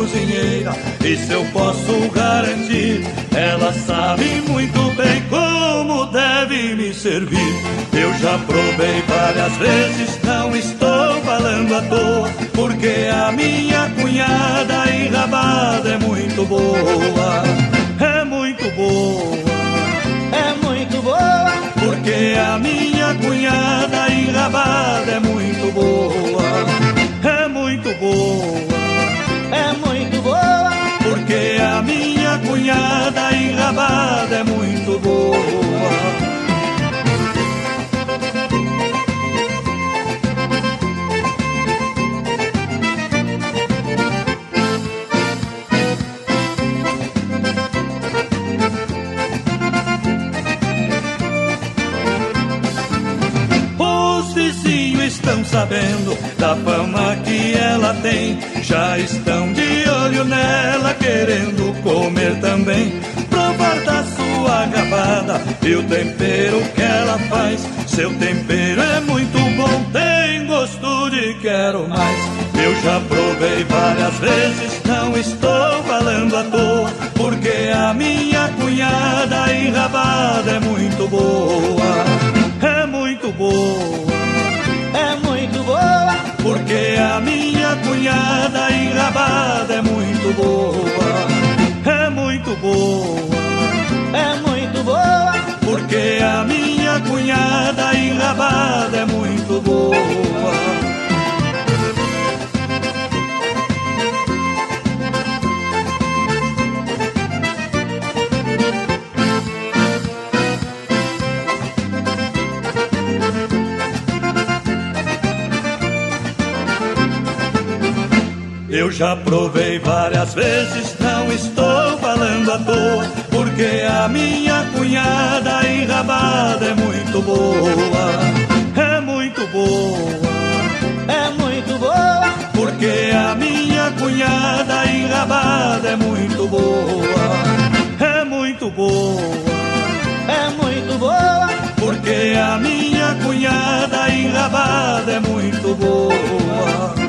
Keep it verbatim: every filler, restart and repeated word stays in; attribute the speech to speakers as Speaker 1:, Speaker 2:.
Speaker 1: cozinheira. Isso eu posso garantir, ela sabe muito bem como deve me servir. Eu já provei várias vezes, não estou falando à toa, porque a minha cunhada enrabada é muito boa. É muito boa,
Speaker 2: é muito boa,
Speaker 1: porque a minha cunhada enrabada é muito boa. É muito boa,
Speaker 2: é muito boa,
Speaker 1: porque a minha cunhada enrabada é muito boa. Estão sabendo da fama que ela tem, já estão de olho nela, querendo comer também, provar da sua rabada e o tempero que ela faz. Seu tempero é muito bom, tem gosto de quero mais. Eu já provei várias vezes, não estou falando à toa, porque a minha cunhada enrabada é muito boa. É muito boa,
Speaker 2: é muito boa,
Speaker 1: porque a minha cunhada enrabada é muito boa. É muito boa,
Speaker 2: é muito boa,
Speaker 1: porque a minha cunhada enrabada é muito boa. Eu já provei várias vezes, não estou falando à toa, porque a minha cunhada enrabada é muito boa. É muito boa,
Speaker 2: é muito boa,
Speaker 1: porque a minha cunhada enrabada é muito boa. É muito boa,
Speaker 2: é muito boa,
Speaker 1: porque a minha cunhada enrabada é muito boa.